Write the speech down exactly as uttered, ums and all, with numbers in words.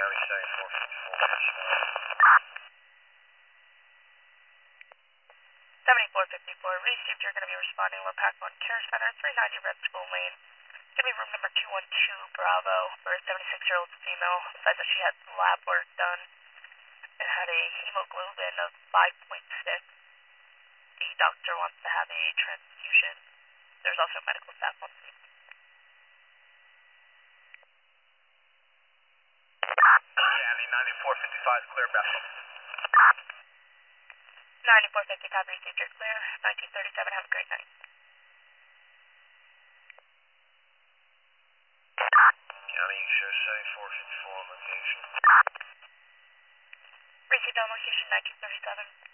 County seventy-four fifty-four, seventy-four fifty-four, received, you're going to be responding to Pack one Care Center, three ninety Red School Lane. It's going to be room number two one two Bravo for a seventy-six-year-old female. Said that she had lab work done and had a hemoglobin of five point six. The doctor wants to have a transfusion. There's also medical staff on scene. County ninety-four fifty-five, clear Bethel. ninety-four fifty-five, received, you're clear. nineteen thirty-seven, have a great night. County show seventy-four fifty-four on location. Received on location, nineteen thirty-seven.